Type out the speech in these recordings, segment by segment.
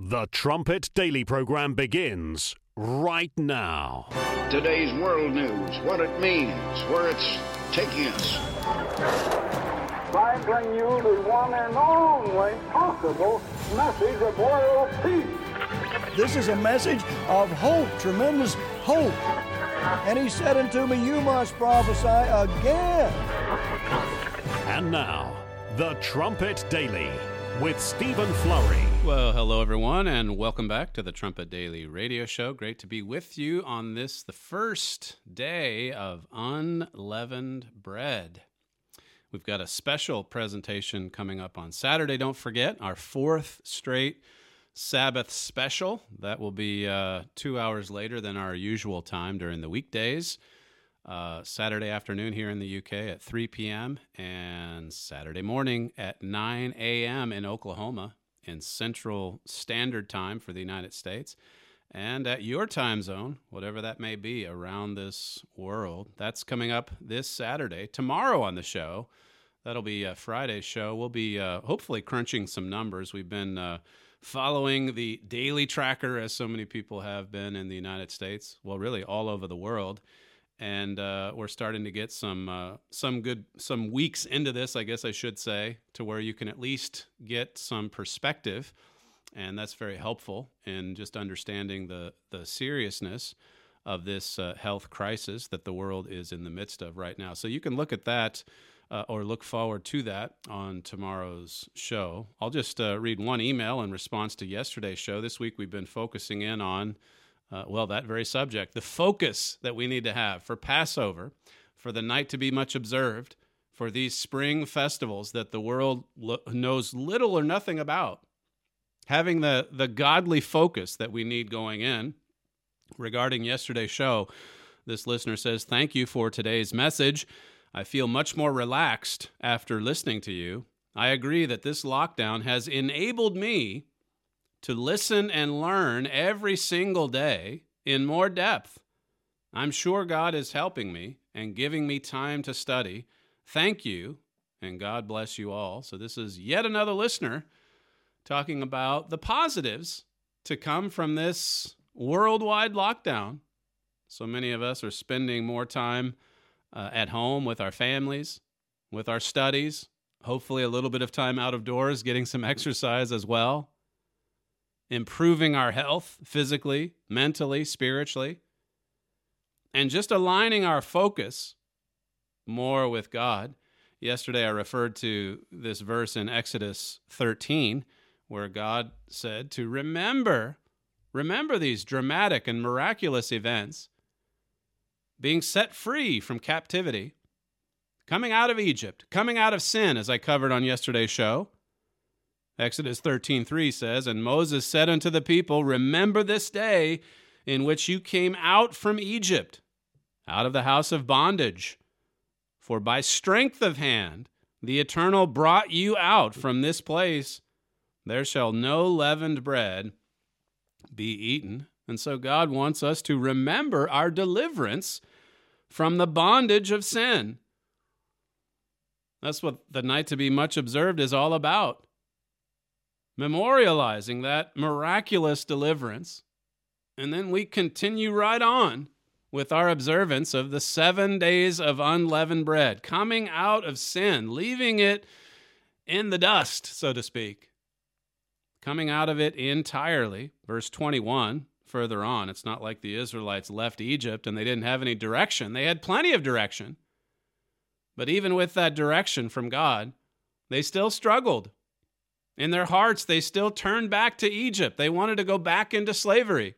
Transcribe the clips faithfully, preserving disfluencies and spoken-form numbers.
The Trumpet Daily program begins right now. Today's world news, what it means, where it's taking us. I bring you the one and only possible message of world peace. This is a message of hope, tremendous hope. And he said unto me, you must prophesy again. And now, The Trumpet Daily with Stephen Flurry. Well, hello everyone, and welcome back to the Trumpet Daily Radio Show. Great to be with you on this, the first day of Unleavened Bread. We've got a special presentation coming up on Saturday. Don't forget, our fourth straight Sabbath special. That will be uh, two hours later than our usual time during the weekdays. Uh, Saturday afternoon here in the U K at three p.m. and Saturday morning at nine a.m. in Oklahoma in Central Standard Time for the United States. And at your time zone, whatever that may be around this world, that's coming up this Saturday. Tomorrow on the show, that'll be a Friday's show. We'll be uh, hopefully crunching some numbers. We've been uh, following the daily tracker, as so many people have been in the United States, well, really all over the world. And uh, we're starting to get some uh, some good some weeks into this, I guess I should say, to where you can at least get some perspective, and that's very helpful in just understanding the the seriousness of this uh, health crisis that the world is in the midst of right now. So you can look at that uh, or look forward to that on tomorrow's show. I'll just uh, read one email in response to yesterday's show. This week we've been focusing in on Uh, well, that very subject, the focus that we need to have for Passover, for the night to be much observed, for these spring festivals that the world lo- knows little or nothing about, having the, the godly focus that we need going in. Regarding yesterday's show, this listener says, thank you for today's message. I feel much more relaxed after listening to you. I agree that this lockdown has enabled me to listen and learn every single day in more depth. I'm sure God is helping me and giving me time to study. Thank you, and God bless you all. So this is yet another listener talking about the positives to come from this worldwide lockdown. So many of us are spending more time uh, at home with our families, with our studies, hopefully a little bit of time out of doors, getting some exercise as well, improving our health physically, mentally, spiritually, and just aligning our focus more with God. Yesterday I referred to this verse in Exodus thirteen where God said to remember, remember these dramatic and miraculous events, being set free from captivity, coming out of Egypt, coming out of sin, as I covered on yesterday's show. Exodus thirteen three says, and Moses said unto the people, remember this day in which you came out from Egypt, out of the house of bondage. For by strength of hand the Eternal brought you out from this place. There shall no leavened bread be eaten. And so God wants us to remember our deliverance from the bondage of sin. That's what the night to be much observed is all about. Memorializing that miraculous deliverance. And then we continue right on with our observance of the seven days of unleavened bread, coming out of sin, leaving it in the dust, so to speak, coming out of it entirely. Verse twenty-one, further on, it's not like the Israelites left Egypt and they didn't have any direction. They had plenty of direction. But even with that direction from God, they still struggled. In their hearts, they still turned back to Egypt. They wanted to go back into slavery.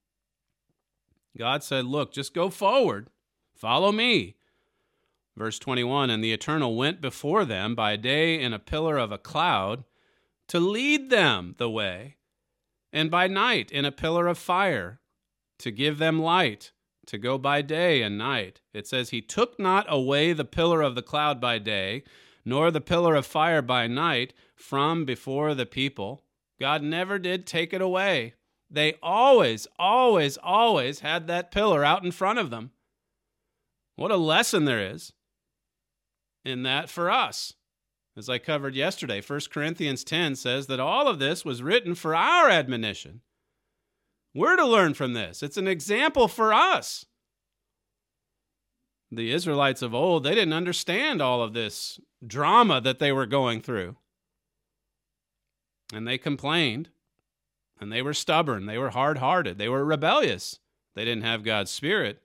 God said, look, just go forward. Follow me. Verse twenty-one, and the Eternal went before them by day in a pillar of a cloud to lead them the way, and by night in a pillar of fire to give them light, to go by day and night. It says, he took not away the pillar of the cloud by day, nor the pillar of fire by night from before the people. God never did take it away. They always, always, always had that pillar out in front of them. What a lesson there is in that for us. As I covered yesterday, First Corinthians ten says that all of this was written for our admonition. We're to learn from this. It's an example for us. The Israelites of old, they didn't understand all of this drama that they were going through. And they complained, and they were stubborn, they were hard-hearted, they were rebellious. They didn't have God's Spirit.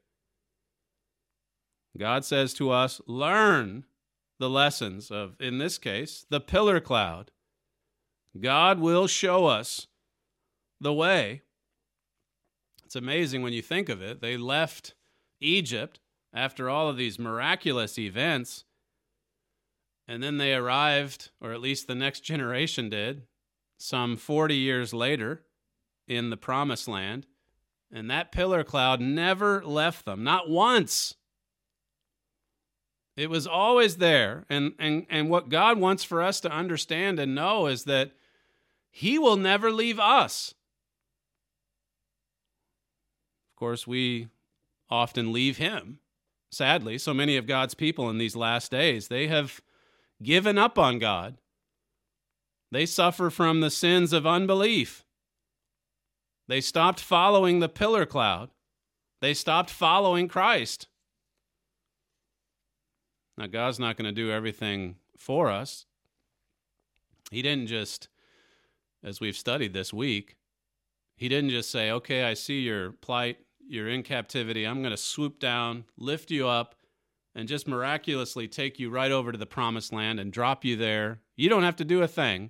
God says to us, learn the lessons of, in this case, the pillar cloud. God will show us the way. It's amazing when you think of it. They left Egypt after all of these miraculous events, and then they arrived, or at least the next generation did, some forty years later in the Promised Land, and that pillar cloud never left them, not once. It was always there, and, and, and what God wants for us to understand and know is that He will never leave us. Of course, we often leave Him. Sadly, so many of God's people in these last days, they have given up on God. They suffer from the sins of unbelief. They stopped following the pillar cloud. They stopped following Christ. Now, God's not going to do everything for us. He didn't just, as we've studied this week, He didn't just say, okay, I see your plight, you're in captivity, I'm going to swoop down, lift you up, and just miraculously take you right over to the Promised Land and drop you there. You don't have to do a thing.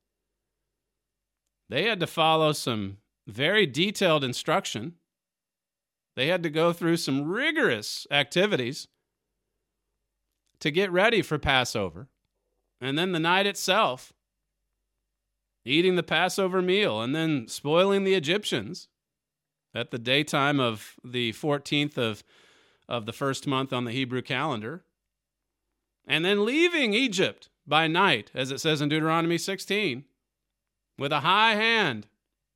They had to follow some very detailed instruction. They had to go through some rigorous activities to get ready for Passover. And then the night itself, eating the Passover meal and then spoiling the Egyptians at the daytime of the fourteenth of, of the first month on the Hebrew calendar, and then leaving Egypt by night, as it says in Deuteronomy sixteen, with a high hand.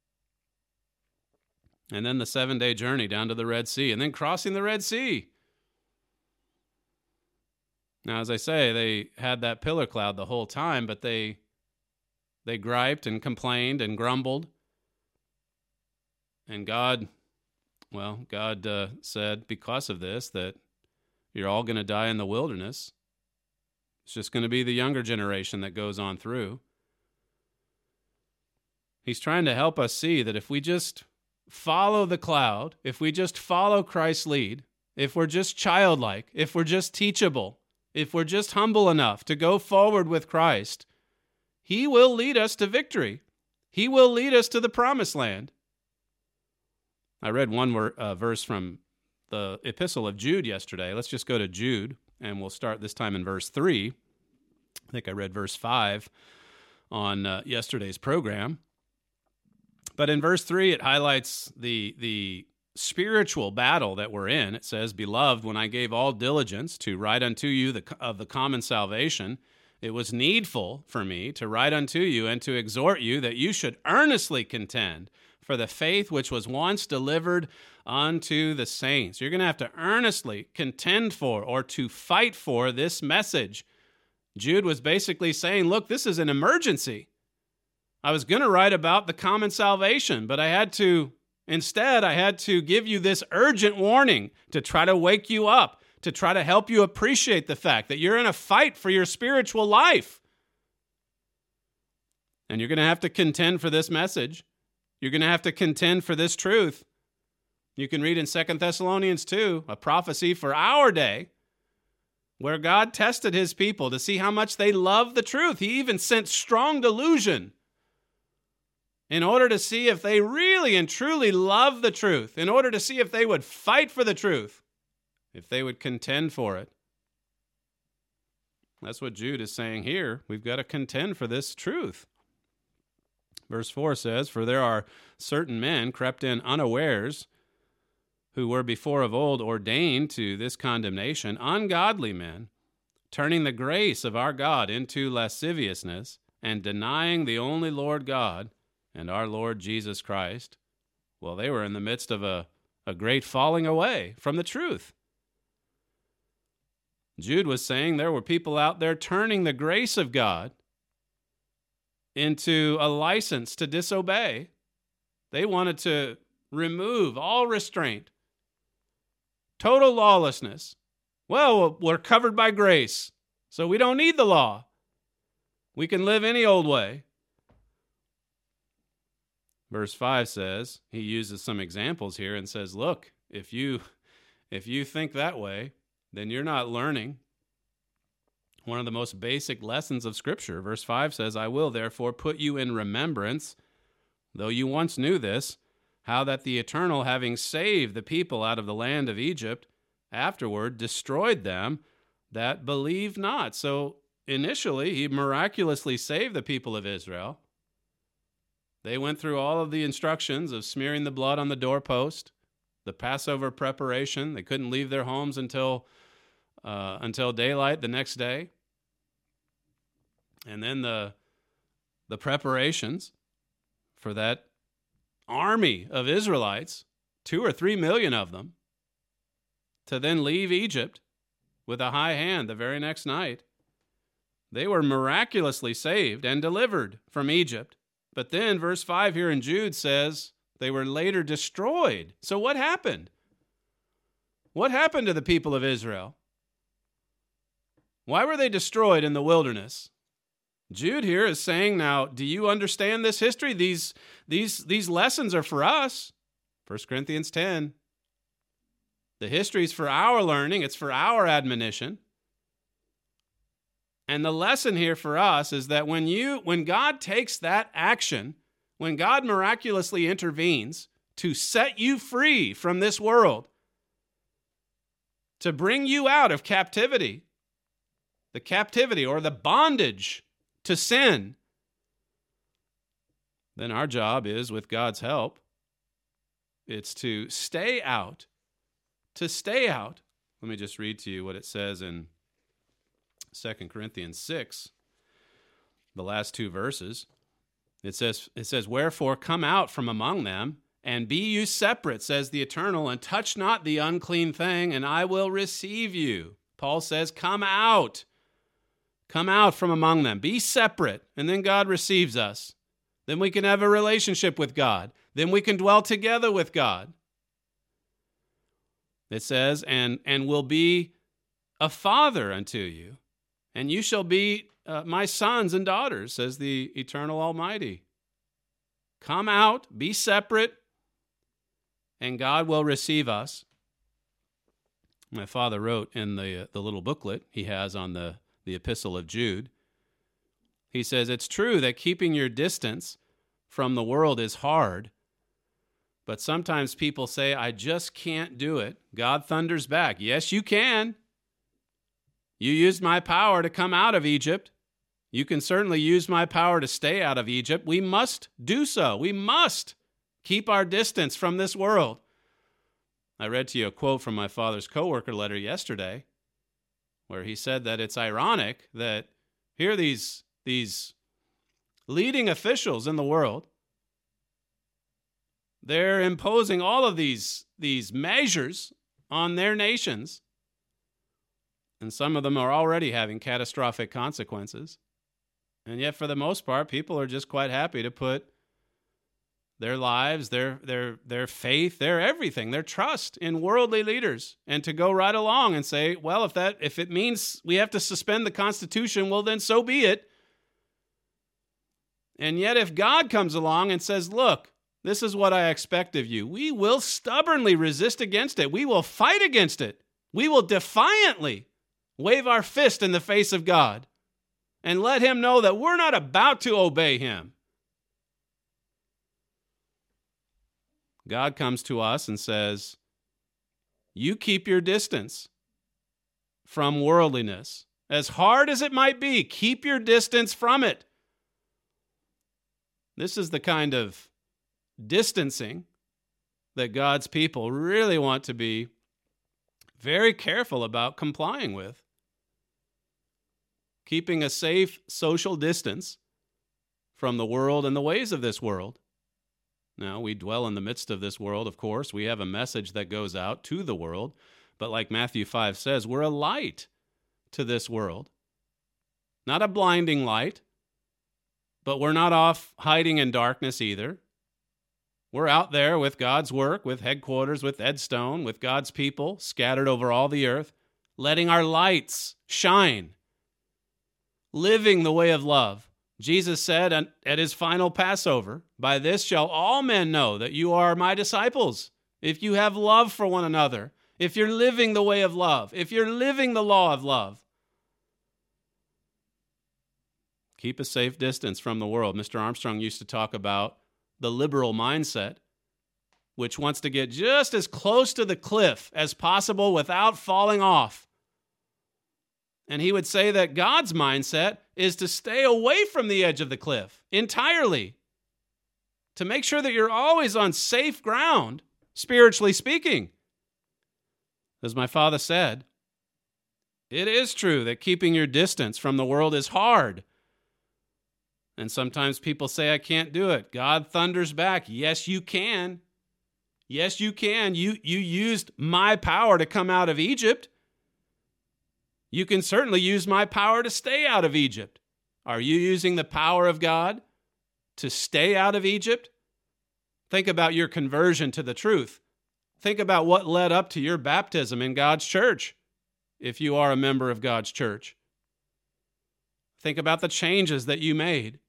And then the seven-day journey down to the Red Sea, and then crossing the Red Sea. Now, as I say, they had that pillar cloud the whole time, but they they griped and complained and grumbled. And God, well, God uh, said, because of this, that you're all going to die in the wilderness. It's just going to be the younger generation that goes on through. He's trying to help us see that if we just follow the cloud, if we just follow Christ's lead, if we're just childlike, if we're just teachable, if we're just humble enough to go forward with Christ, He will lead us to victory. He will lead us to the Promised Land. I read one uh, verse from the Epistle of Jude yesterday. Let's just go to Jude, and we'll start this time in verse three. I think I read verse five on uh, yesterday's program. But in verse three, it highlights the, the spiritual battle that we're in. It says, Beloved, when I gave all diligence to write unto you the, of the common salvation, it was needful for me to write unto you and to exhort you that you should earnestly contend for the faith which was once delivered unto the saints. You're going to have to earnestly contend for or to fight for this message. Jude was basically saying, look, this is an emergency. I was going to write about the common salvation, but I had to, instead, I had to give you this urgent warning to try to wake you up, to try to help you appreciate the fact that you're in a fight for your spiritual life. And you're going to have to contend for this message. You're going to have to contend for this truth. You can read in Second Thessalonians two, a prophecy for our day, where God tested His people to see how much they love the truth. He even sent strong delusion in order to see if they really and truly love the truth, in order to see if they would fight for the truth, if they would contend for it. That's what Jude is saying here. We've got to contend for this truth. Verse four says, For there are certain men crept in unawares, who were before of old ordained to this condemnation, ungodly men, turning the grace of our God into lasciviousness, and denying the only Lord God and our Lord Jesus Christ. Well, they were in the midst of a, a great falling away from the truth. Jude was saying there were people out there turning the grace of God into a license to disobey. They wanted to remove all restraint, total lawlessness. Well, we're covered by grace, so we don't need the law. We can live any old way. Verse five says, he uses some examples here and says, look, if you if you think that way, then you're not learning one of the most basic lessons of Scripture. Verse five says, I will therefore put you in remembrance, though you once knew this, how that the Eternal, having saved the people out of the land of Egypt, afterward destroyed them that believe not. So initially, he miraculously saved the people of Israel. They went through all of the instructions of smearing the blood on the doorpost, the Passover preparation. They couldn't leave their homes until uh, until daylight the next day. And then the the preparations for that army of Israelites, two or three million of them, to then leave Egypt with a high hand the very next night. They were miraculously saved and delivered from Egypt. But then verse five here in Jude says they were later destroyed. So what happened? What happened to the people of Israel? Why were they destroyed in the wilderness? Jude here is saying, now, do you understand this history? These, these, these lessons are for us. First Corinthians ten. The history is for our learning. It's for our admonition. And the lesson here for us is that when you, when God takes that action, when God miraculously intervenes to set you free from this world, to bring you out of captivity, the captivity or the bondage to sin, then our job is, with God's help, it's to stay out, to stay out. Let me just read to you what it says in Second Corinthians six, the last two verses. It says, it says, wherefore come out from among them, and be you separate, says the Eternal, and touch not the unclean thing, and I will receive you. Paul says, come out. Come out from among them. Be separate, and then God receives us. Then we can have a relationship with God. Then we can dwell together with God. It says, and, and will be a father unto you, and you shall be uh, my sons and daughters, says the Eternal Almighty. Come out, be separate, and God will receive us. My father wrote in the, uh, the little booklet he has on the, the Epistle of Jude, he says, it's true that keeping your distance from the world is hard, but sometimes people say, I just can't do it. God thunders back. Yes, you can. You used my power to come out of Egypt. You can certainly use my power to stay out of Egypt. We must do so. We must keep our distance from this world. I read to you a quote from my father's coworker letter yesterday, where he said that it's ironic that here these, these leading officials in the world, they're imposing all of these, these measures on their nations, and some of them are already having catastrophic consequences. And yet, for the most part, people are just quite happy to put their lives, their their their faith, their everything, their trust in worldly leaders, and to go right along and say, well, if that if it means we have to suspend the Constitution, well, then so be it. And yet, if God comes along and says, look, this is what I expect of you, we will stubbornly resist against it. We will fight against it. We will defiantly wave our fist in the face of God and let him know that we're not about to obey him. God comes to us and says, you keep your distance from worldliness. As hard as it might be, keep your distance from it. This is the kind of distancing that God's people really want to be very careful about complying with. Keeping a safe social distance from the world and the ways of this world. Now, we dwell in the midst of this world, of course. We have a message that goes out to the world. But like Matthew five says, we're a light to this world. Not a blinding light, but we're not off hiding in darkness either. We're out there with God's work, with headquarters, with Ed Stone, with God's people scattered over all the earth, letting our lights shine, living the way of love. Jesus said at his final Passover, "By this shall all men know that you are my disciples, if you have love for one another, if you're living the way of love, if you're living the law of love." Keep a safe distance from the world. Mister Armstrong used to talk about the liberal mindset, which wants to get just as close to the cliff as possible without falling off. And he would say that God's mindset is to stay away from the edge of the cliff entirely, to make sure that you're always on safe ground, spiritually speaking. As my father said, it is true that keeping your distance from the world is hard. And sometimes people say, I can't do it. God thunders back. Yes, you can. Yes, you can. You, you used my power to come out of Egypt. You can certainly use my power to stay out of Egypt. Are you using the power of God to stay out of Egypt? Think about your conversion to the truth. Think about what led up to your baptism in God's church, if you are a member of God's church. Think about the changes that you made.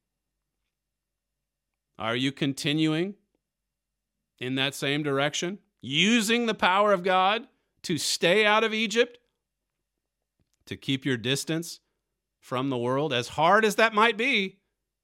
Are you continuing in that same direction, using the power of God to stay out of Egypt, to keep your distance from the world, as hard as that might be?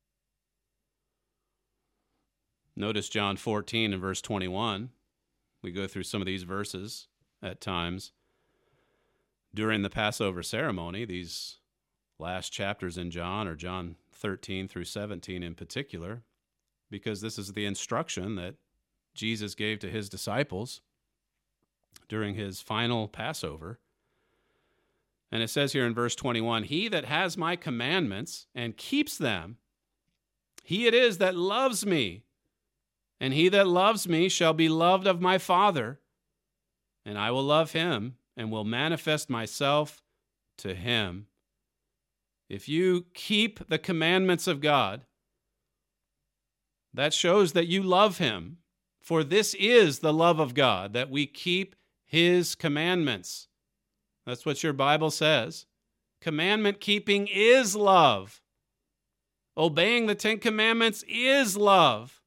Notice John fourteen and verse twenty-one. We go through some of these verses at times during the Passover ceremony. These last chapters in John, or John thirteen through seventeen in particular, because this is the instruction that Jesus gave to his disciples during his final Passover. And it says here in verse twenty-one, "He that has my commandments and keeps them, he it is that loves me. And he that loves me shall be loved of my Father, and I will love him and will manifest myself to him." If you keep the commandments of God, that shows that you love him. For this is the love of God, that we keep his commandments. That's what your Bible says. Commandment keeping is love. Obeying the Ten Commandments is love.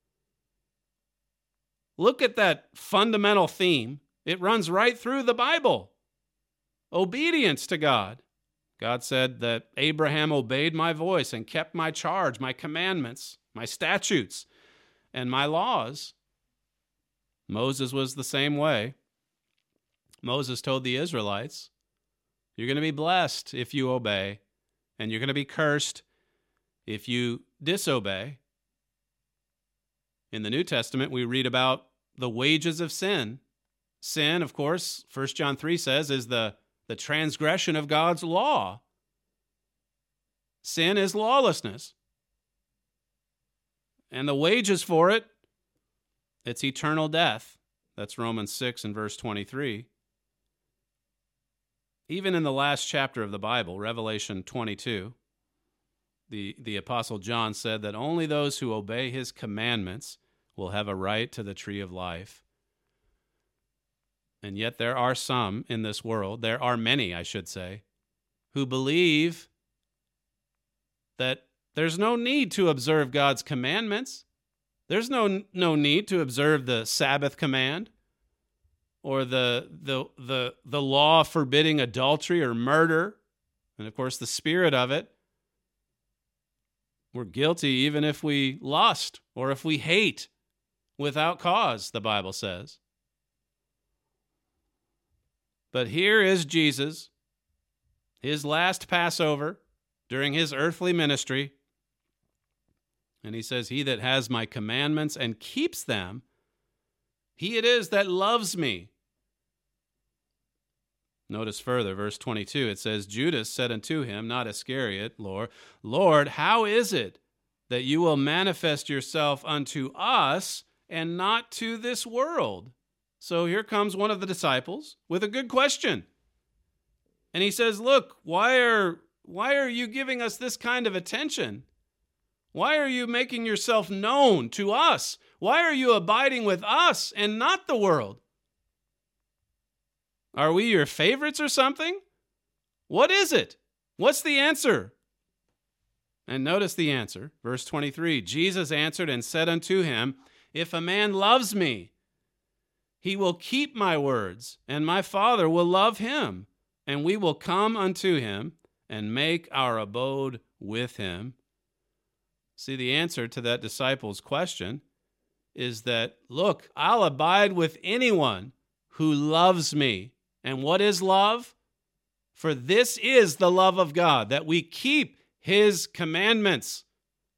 Look at that fundamental theme. It runs right through the Bible. Obedience to God. God said that Abraham obeyed my voice and kept my charge, my commandments, my statutes, and my laws. Moses was the same way. Moses told the Israelites, you're going to be blessed if you obey, and you're going to be cursed if you disobey. In the New Testament, we read about the wages of sin. Sin, of course, First John three says, is the, the transgression of God's law. Sin is lawlessness. And the wages for it, it's eternal death. That's Romans six and verse twenty-three. Even in the last chapter of the Bible, Revelation twenty-two, the, the Apostle John said that only those who obey his commandments will have a right to the tree of life. And yet there are some in this world, there are many, I should say, who believe that there's no need to observe God's commandments. There's no, no need to observe the Sabbath command or the, the, the, the law forbidding adultery or murder. And of course, the spirit of it. We're guilty even if we lust or if we hate without cause, the Bible says. But here is Jesus, his last Passover during his earthly ministry. And he says, he that has my commandments and keeps them, he it is that loves me. Notice further, verse twenty-two, it says, Judas said unto him, not Iscariot, Lord, Lord, how is it that you will manifest yourself unto us and not to this world? So here comes one of the disciples with a good question. And he says, look, why are, why are you giving us this kind of attention? Why are you making yourself known to us? Why are you abiding with us and not the world? Are we your favorites or something? What is it? What's the answer? And notice the answer, verse twenty-three. Jesus answered and said unto him, if a man loves me, he will keep my words, and my Father will love him, and we will come unto him and make our abode with him. See, the answer to that disciple's question is that, look, I'll abide with anyone who loves me. And what is love? For this is the love of God, that we keep his commandments.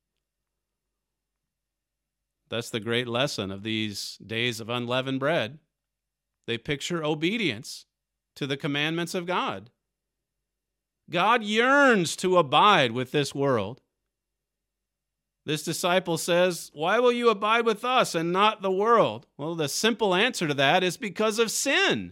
That's the great lesson of these days of unleavened bread. They picture obedience to the commandments of God. God yearns to abide with this world. This disciple says, why will you abide with us and not the world? Well, the simple answer to that is because of sin.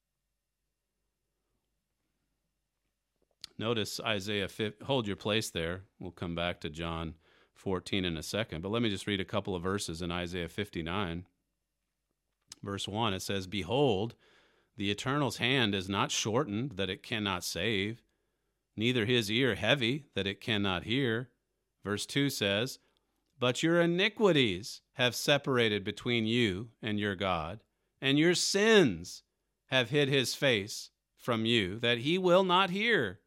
Notice Isaiah, hold your place there. We'll come back to John fourteen in a second, but let me just read a couple of verses in Isaiah fifty-nine. Verse one, it says, behold, the Eternal's hand is not shortened that it cannot save, neither his ear heavy that it cannot hear. Verse two says, but your iniquities have separated between you and your God, and your sins have hid his face from you, that he will not hear.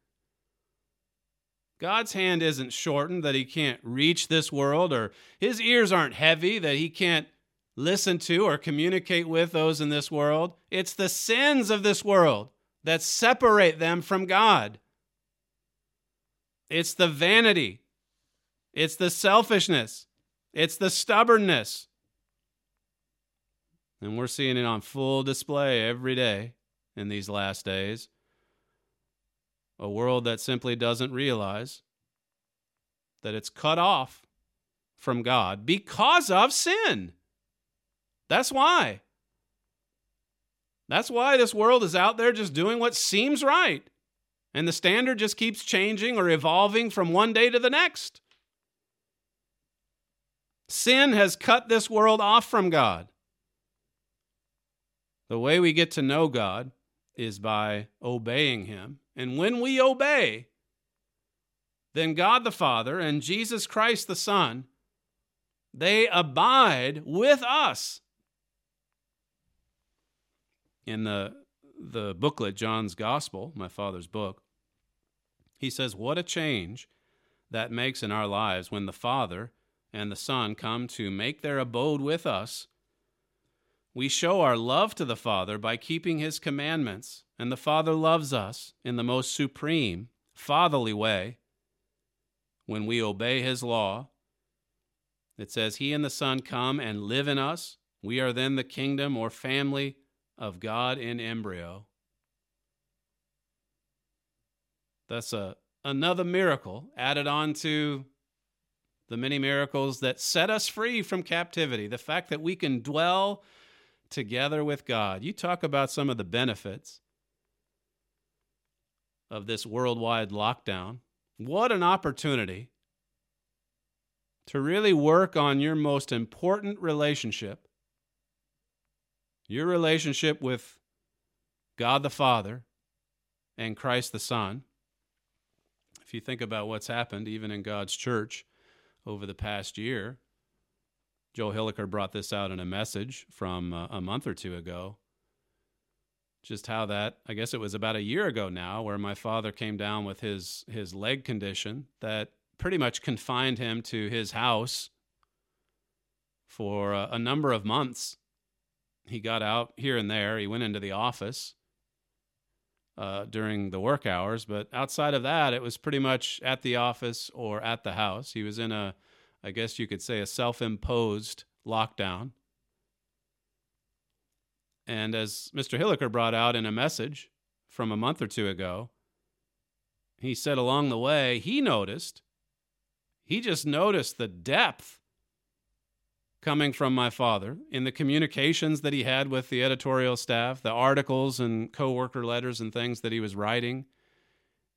God's hand isn't shortened that he can't reach this world, or his ears aren't heavy that he can't listen to or communicate with those in this world. It's the sins of this world that separate them from God. It's the vanity. It's the selfishness. It's the stubbornness. And we're seeing it on full display every day in these last days. A world that simply doesn't realize that it's cut off from God because of sin. That's why. That's why this world is out there just doing what seems right. And the standard just keeps changing or evolving from one day to the next. Sin has cut this world off from God. The way we get to know God is by obeying him. And when we obey, then God the Father and Jesus Christ the Son, they abide with us. In the, the booklet, John's Gospel, my father's book, he says, what a change that makes in our lives when the Father and the Son come to make their abode with us. We show our love to the Father by keeping his commandments, and the Father loves us in the most supreme, fatherly way. When we obey his law, it says he and the Son come and live in us. We are then the kingdom or family of God in embryo. That's a, another miracle added on to the many miracles that set us free from captivity. The fact that we can dwell together with God. You talk about some of the benefits of this worldwide lockdown. What an opportunity to really work on your most important relationship, your relationship with God the Father and Christ the Son. If you think about what's happened even in God's church over the past year, Joe Hilliker brought this out in a message from uh, a month or two ago. Just how that, I guess it was about a year ago now, where my father came down with his, his leg condition that pretty much confined him to his house for a, a number of months. He got out here and there. He went into the office uh, during the work hours, but outside of that, it was pretty much at the office or at the house. He was in a I guess you could say a self-imposed lockdown. And as Mister Hilliker brought out in a message from a month or two ago, he said along the way, he noticed, he just noticed the depth coming from my father in the communications that he had with the editorial staff, the articles and coworker letters and things that he was writing,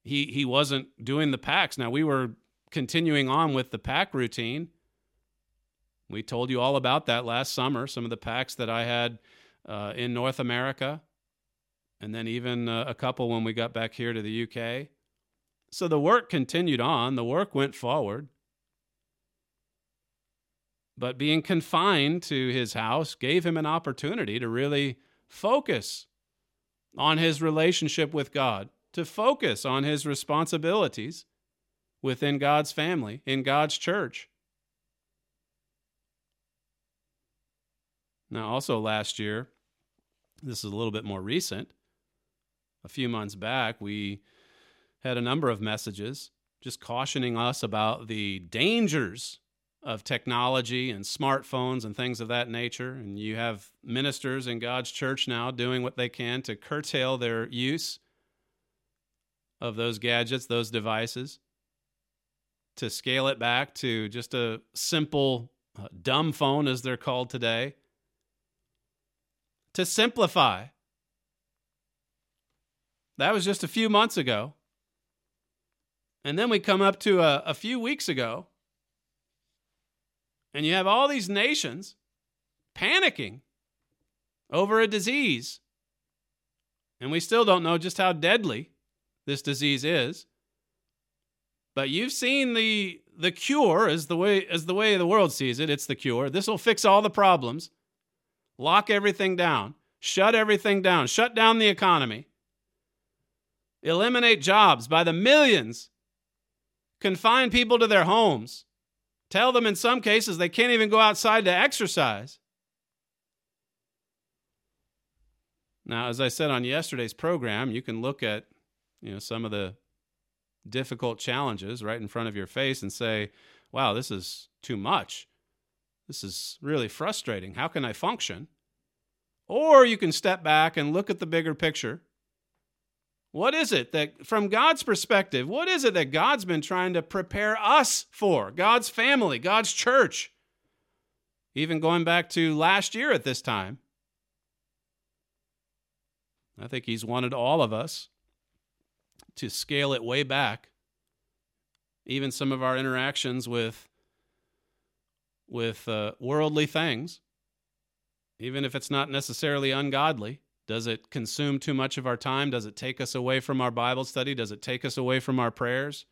he he wasn't doing the packs. Now, we were continuing on with the pack routine. We told you all about that last summer, some of the packs that I had uh, in North America, and then even uh, a couple when we got back here to the U K. So the work continued on. The work went forward. But being confined to his house gave him an opportunity to really focus on his relationship with God, to focus on his responsibilities within God's family, in God's church. Now, also last year, this is a little bit more recent, a few months back, we had a number of messages just cautioning us about the dangers of technology and smartphones and things of that nature. And you have ministers in God's church now doing what they can to curtail their use of those gadgets, those devices, to scale it back to just a simple uh, dumb phone, as they're called today, to simplify. That was just a few months ago. And then we come up to a, a few weeks ago, and you have all these nations panicking over a disease. And we still don't know just how deadly this disease is. But you've seen the the cure as the way as the way the world sees it. It's the cure. This will fix all the problems. Lock everything down. Shut everything down. Shut down the economy. Eliminate jobs by the millions. Confine people to their homes. Tell them in some cases they can't even go outside to exercise. Now, as I said on yesterday's program, you can look at, you know, some of the difficult challenges right in front of your face and say, wow, this is too much. This is really frustrating. How can I function? Or you can step back and look at the bigger picture. What is it that, from God's perspective, what is it that God's been trying to prepare us for? God's family, God's church. Even going back to last year at this time. I think he's wanted all of us to scale it way back. Even some of our interactions with, with uh, worldly things, even if it's not necessarily ungodly. Does it consume too much of our time? Does it take us away from our Bible study? Does it take us away from our prayers?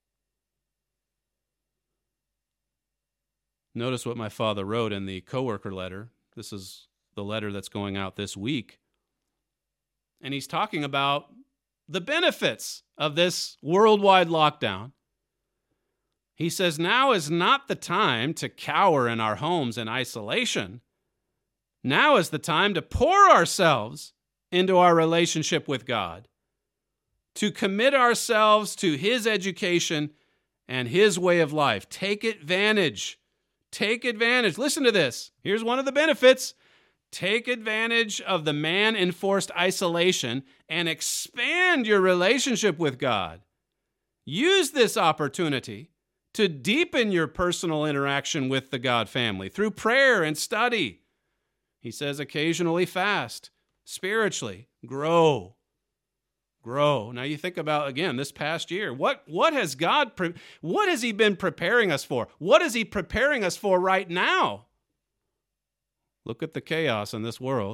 Notice what my father wrote in the coworker letter. This is the letter that's going out this week. And he's talking about the benefits of this worldwide lockdown. He says, now is not the time to cower in our homes in isolation. Now is the time to pour ourselves into our relationship with God, to commit ourselves to His education and His way of life. Take advantage. Take advantage. Listen to this. Here's one of the benefits. Take advantage of the man-enforced isolation and expand your relationship with God. Use this opportunity to deepen your personal interaction with the God family through prayer and study. He says occasionally fast, spiritually, grow, grow. Now you think about, again, this past year, what, what has God, pre- what has He been preparing us for? What is He preparing us for right now? Look at the chaos in this world.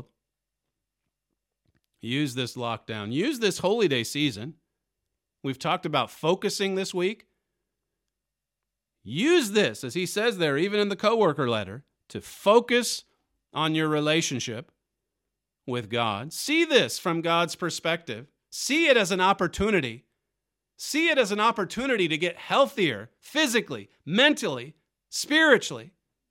Use this lockdown. Use this holy day season. We've talked about focusing this week. Use this, as he says there, even in the coworker letter, to focus on your relationship with God. See this from God's perspective. See it as an opportunity. See it as an opportunity to get healthier physically, mentally, spiritually.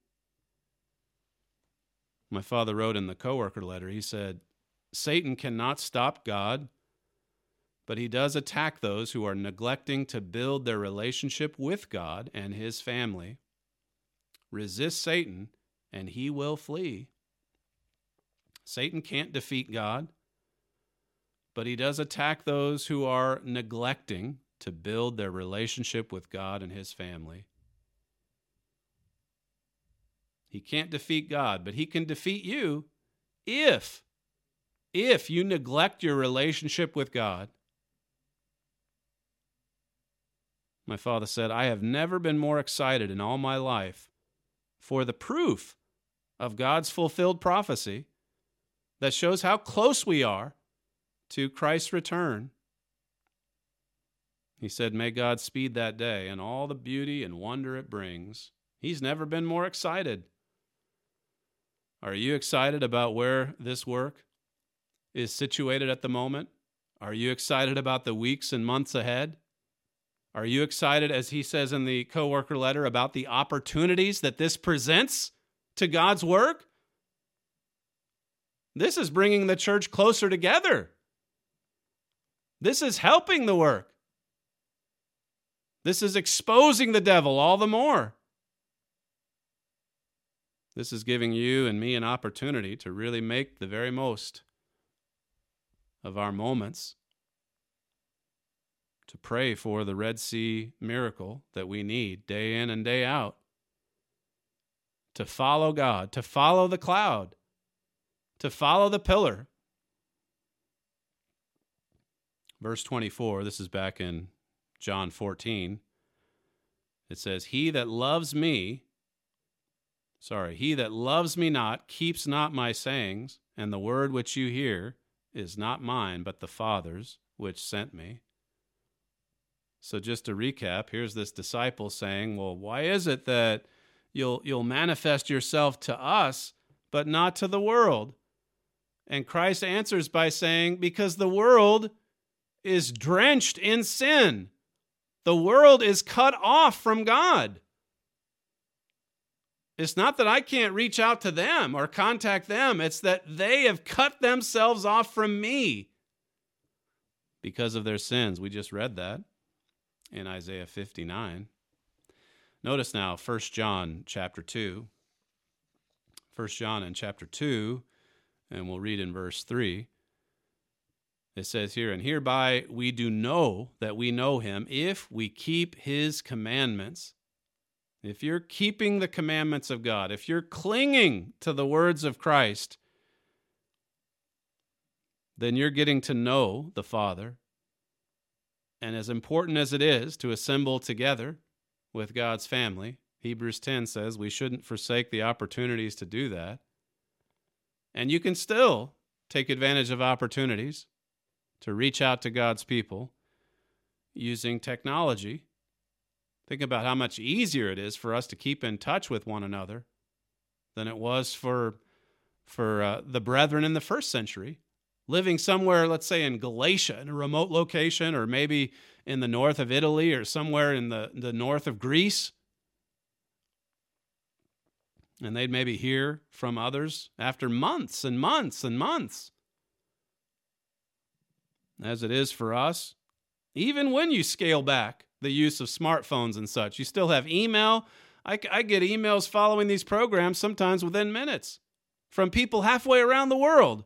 My father wrote in the coworker letter, he said, Satan cannot stop God, but he does attack those who are neglecting to build their relationship with God and His family. Resist Satan, and he will flee. Satan can't defeat God, but he does attack those who are neglecting to build their relationship with God and His family. He can't defeat God, but he can defeat you if, if you neglect your relationship with God. My father said, I have never been more excited in all my life for the proof of God's fulfilled prophecy that shows how close we are to Christ's return. He said, may God speed that day and all the beauty and wonder it brings. He's never been more excited. Are you excited about where this work is situated at the moment? Are you excited about the weeks and months ahead? Are you excited, as he says in the coworker letter, about the opportunities that this presents to God's work? This is bringing the church closer together. This is helping the work. This is exposing the devil all the more. This is giving you and me an opportunity to really make the very most of our moments, to pray for the Red Sea miracle that we need day in and day out, to follow God, to follow the cloud, to follow the pillar. Verse twenty-four, this is back in John fourteen. It says, He that loves me, sorry, he that loves me not, keeps not my sayings, and the word which you hear is not mine, but the Father's which sent me. So just to recap, here's this disciple saying, well, why is it that you'll you'll manifest yourself to us, but not to the world? And Christ answers by saying, because the world is drenched in sin. The world is cut off from God. It's not that I can't reach out to them or contact them. It's that they have cut themselves off from me because of their sins. We just read that in Isaiah fifty-nine. Notice now First John chapter two. First John in chapter two, and we'll read in verse three. It says here, and hereby we do know that we know him if we keep his commandments. If you're keeping the commandments of God, if you're clinging to the words of Christ, then you're getting to know the Father. And as important as it is to assemble together with God's family, Hebrews ten says we shouldn't forsake the opportunities to do that. And you can still take advantage of opportunities to reach out to God's people using technology. Think about how much easier it is for us to keep in touch with one another than it was for, for uh, the brethren in the first century, living somewhere, let's say in Galatia, in a remote location, or maybe in the north of Italy, or somewhere in the, the north of Greece. And they'd maybe hear from others after months and months and months. As it is for us, even when you scale back the use of smartphones and such, you still have email. I, I get emails following these programs sometimes within minutes from people halfway around the world.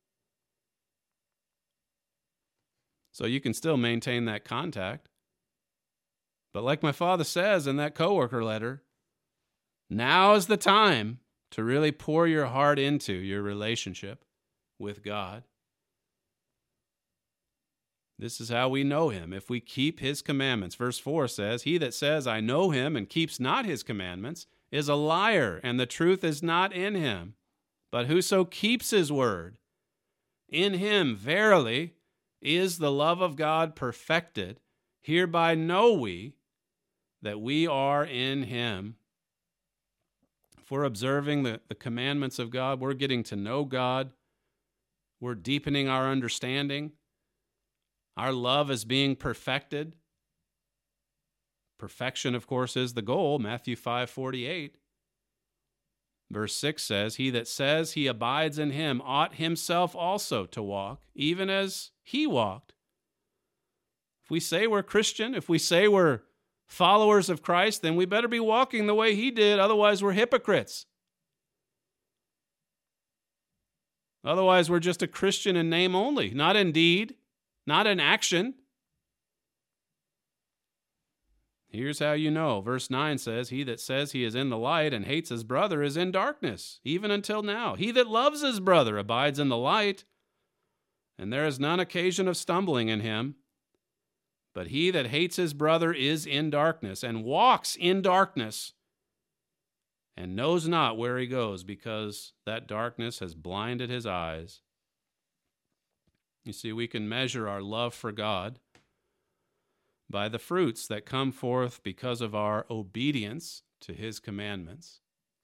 So you can still maintain that contact. But like my father says in that coworker letter, now is the time to really pour your heart into your relationship with God. This is how we know him, if we keep his commandments. Verse four says, he that says, I know him, and keeps not his commandments, is a liar, and the truth is not in him. But whoso keeps his word, in him verily is the love of God perfected. Hereby know we that we are in him. If we're observing the, the commandments of God, we're getting to know God. We're deepening our understanding. Our love is being perfected. Perfection, of course, is the goal. Matthew five forty-eight. Verse six says, he that says he abides in him ought himself also to walk, even as he walked. If we say we're Christian, if we say we're followers of Christ, then we better be walking the way he did. Otherwise, we're hypocrites. Otherwise, we're just a Christian in name only, not in deed, not in action. Here's how you know. Verse nine says, he that says he is in the light and hates his brother is in darkness, even until now. He that loves his brother abides in the light, and there is none occasion of stumbling in him. But he that hates his brother is in darkness, and walks in darkness, and knows not where he goes, because that darkness has blinded his eyes. You see, we can measure our love for God by the fruits that come forth because of our obedience to his commandments.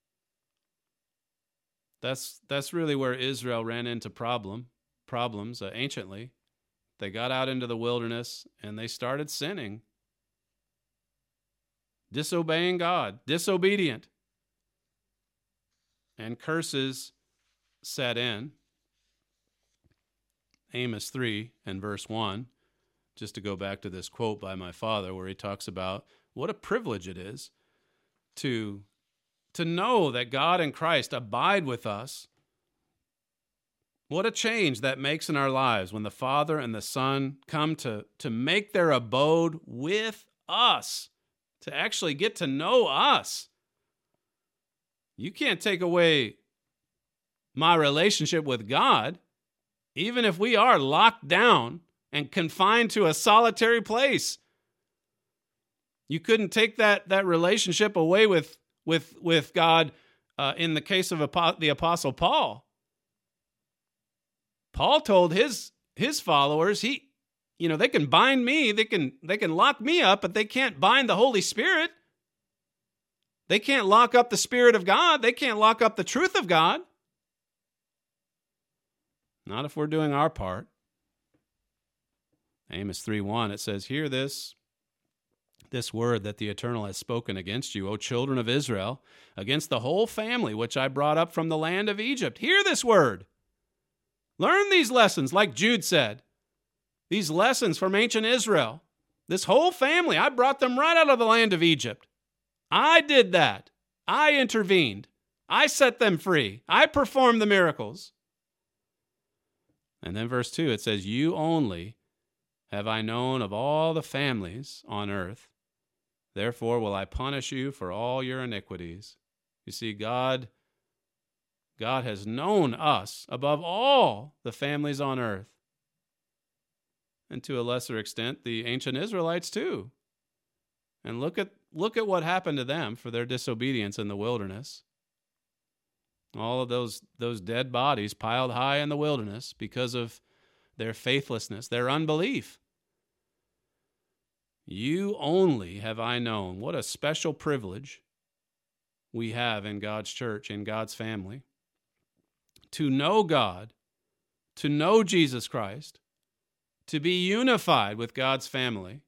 That's that's really where Israel ran into problem problems uh, anciently. They got out into the wilderness and they started sinning, disobeying God, disobedient. And curses set in. Amos three and verse one, just to go back to this quote by my father where he talks about what a privilege it is to, to know that God and Christ abide with us. What a change that makes in our lives when the Father and the Son come to, to make their abode with us, to actually get to know us. You can't take away my relationship with God, even if we are locked down and confined to a solitary place. You couldn't take that, that relationship away with, with, with God uh, in the case of the Apostle Paul. Paul told his his followers, he, you know, they can bind me, they can they can lock me up, but they can't bind the Holy Spirit. They can't lock up the Spirit of God. They can't lock up the truth of God. Not if we're doing our part. Amos three one, it says, "Hear this, this word that the Eternal has spoken against you, O children of Israel, against the whole family which I brought up from the land of Egypt. Hear this word. Learn these lessons, like Jude said. These lessons from ancient Israel. This whole family, I brought them right out of the land of Egypt. I did that. I intervened. I set them free. I performed the miracles." And then verse two, it says, "You only have I known of all the families on earth. Therefore will I punish you for all your iniquities." You see, God, God has known us above all the families on earth. And to a lesser extent, the ancient Israelites too. And look at look at what happened to them for their disobedience in the wilderness. All of those, those dead bodies piled high in the wilderness because of their faithlessness, their unbelief. You only have I known. What a special privilege we have in God's church, in God's family. To know God, to know Jesus Christ, to be unified with God's family,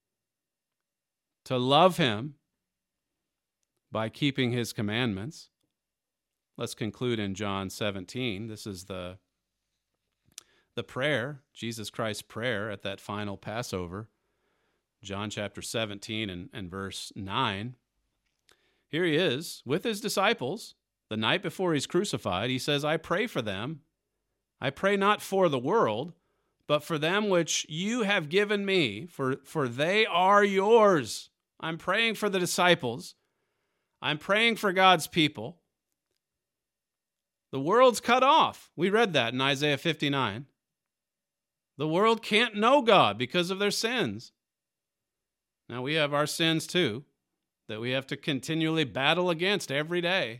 to love him by keeping his commandments. Let's conclude in John seventeen. This is the, the prayer, Jesus Christ's prayer at that final Passover. John chapter seventeen and, and verse nine. Here he is with his disciples the night before he's crucified. He says, "I pray for them. I pray not for the world, but for them which you have given me, for, for they are yours." I'm praying for the disciples. I'm praying for God's people. The world's cut off. We read that in Isaiah fifty-nine. The world can't know God because of their sins. Now we have our sins too, that we have to continually battle against every day.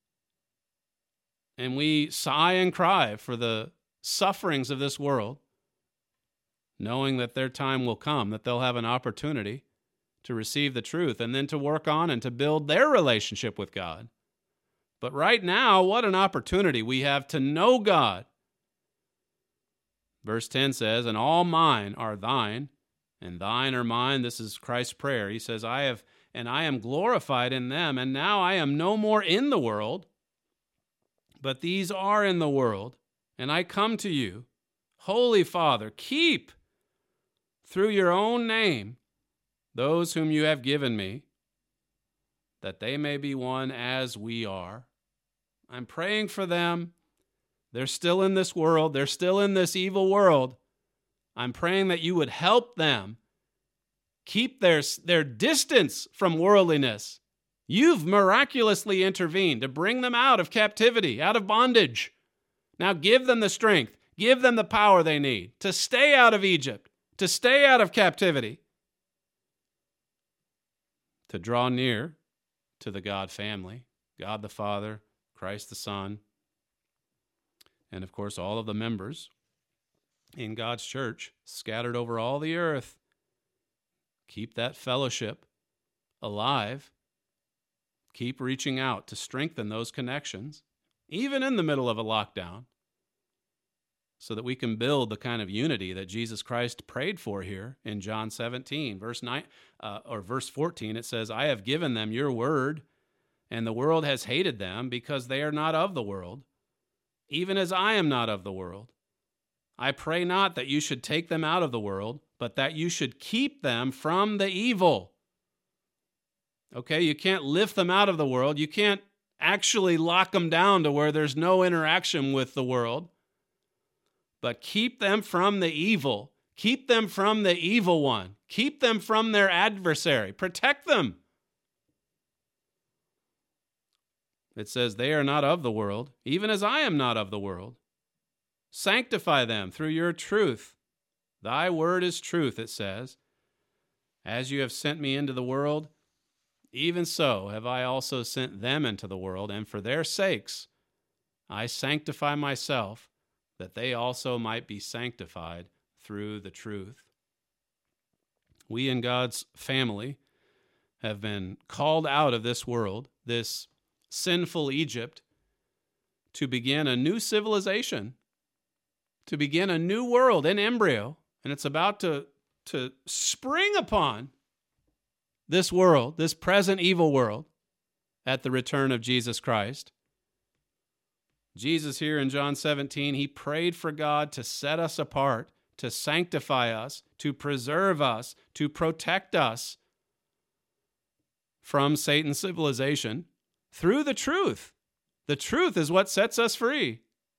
And we sigh and cry for the sufferings of this world, knowing that their time will come, that they'll have an opportunity to receive the truth and then to work on and to build their relationship with God. But right now, what an opportunity we have to know God. Verse ten says, "And all mine are thine, and thine are mine." This is Christ's prayer. He says, "I have, and I am glorified in them, and now I am no more in the world, but these are in the world, and I come to you. Holy Father, keep through your own name those whom you have given me, that they may be one as we are." I'm praying for them. They're still in this world. They're still in this evil world. I'm praying that you would help them keep their, their distance from worldliness. You've miraculously intervened to bring them out of captivity, out of bondage. Now give them the strength, give them the power they need to stay out of Egypt, to stay out of captivity. to draw near to the God family, God the Father, Christ the Son, and of course all of the members in God's church scattered over all the earth. Keep that fellowship alive. Keep reaching out to strengthen those connections, even in the middle of a lockdown, so that we can build the kind of unity that Jesus Christ prayed for here in John seventeen, verse nine uh, or verse fourteen. It says, "I have given them your word, and the world has hated them because they are not of the world, even as I am not of the world. I pray not that you should take them out of the world, but that you should keep them from the evil." Okay, you can't lift them out of the world. You can't actually lock them down to where there's no interaction with the world. But keep them from the evil. Keep them from the evil one. Keep them from their adversary. Protect them. It says, "They are not of the world, even as I am not of the world. Sanctify them through your truth. Thy word is truth," it says. "As you have sent me into the world, even so have I also sent them into the world, and for their sakes I sanctify myself, that they also might be sanctified through the truth." We in God's family have been called out of this world, this sinful Egypt, to begin a new civilization, to begin a new world in embryo, and it's about to, to spring upon this world, this present evil world, at the return of Jesus Christ. Jesus here in John seventeen, he prayed for God to set us apart, to sanctify us, to preserve us, to protect us from Satan's civilization through the truth. The truth is what sets us free.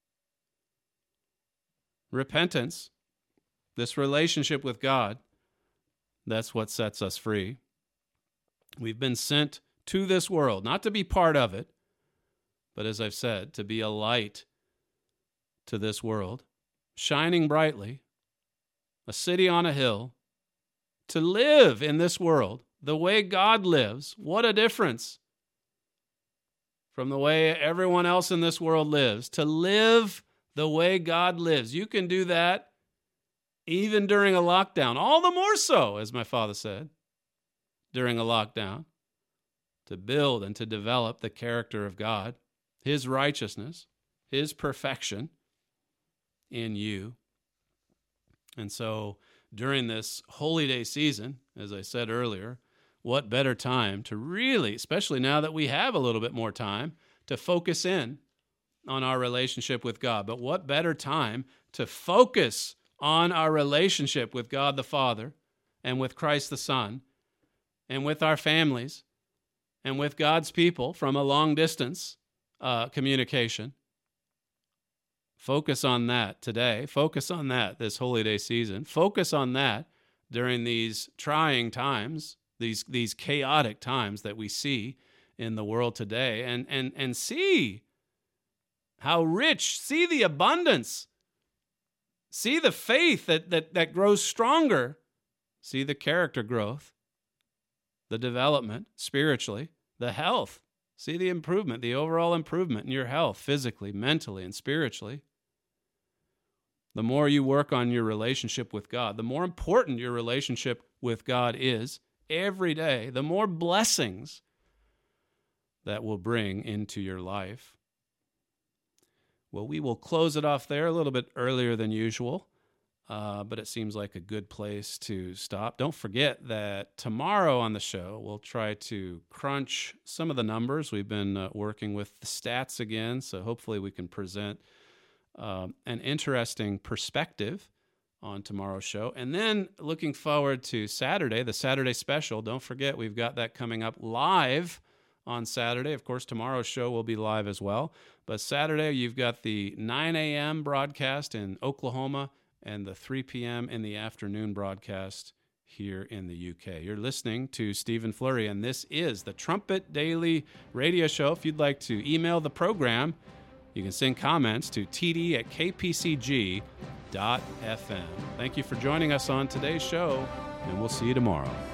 Repentance, this relationship with God, that's what sets us free. We've been sent to this world, not to be part of it, but as I've said, to be a light to this world, shining brightly, a city on a hill, to live in this world the way God lives. What a difference from the way everyone else in this world lives. To live the way God lives. You can do that even during a lockdown. All the more so, as my father said, during a lockdown, to build and to develop the character of God, His righteousness, His perfection in you. And so during this Holy Day season, as I said earlier, what better time to really, especially now that we have a little bit more time, to focus in on our relationship with God. But what better time to focus on our relationship with God the Father and with Christ the Son and with our families and with God's people from a long distance uh, communication. Focus on that today. Focus on that this Holy Day season. Focus on that during these trying times, these these chaotic times that we see in the world today, and and and see how rich, see the abundance, see the faith that that that grows stronger, see the character growth, the development spiritually, the health, see the improvement, the overall improvement in your health, physically, mentally, and spiritually. The more you work on your relationship with God, the more important your relationship with God is every day, the more blessings that will bring into your life. Well, we will close it off there a little bit earlier than usual, uh, but it seems like a good place to stop. Don't forget that tomorrow on the show, we'll try to crunch some of the numbers. We've been uh, working with the stats again, so hopefully we can present Um, an interesting perspective on tomorrow's show. And then looking forward to Saturday, the Saturday special. Don't forget, we've got that coming up live on Saturday. Of course, tomorrow's show will be live as well. But Saturday, you've got the nine a.m. broadcast in Oklahoma and the three p.m. in the afternoon broadcast here in the U K. You're listening to Stephen Flurry, and this is the Trumpet Daily Radio Show. If you'd like to email the program, you can send comments to t d at k p c g dot f m. Thank you for joining us on today's show, and we'll see you tomorrow.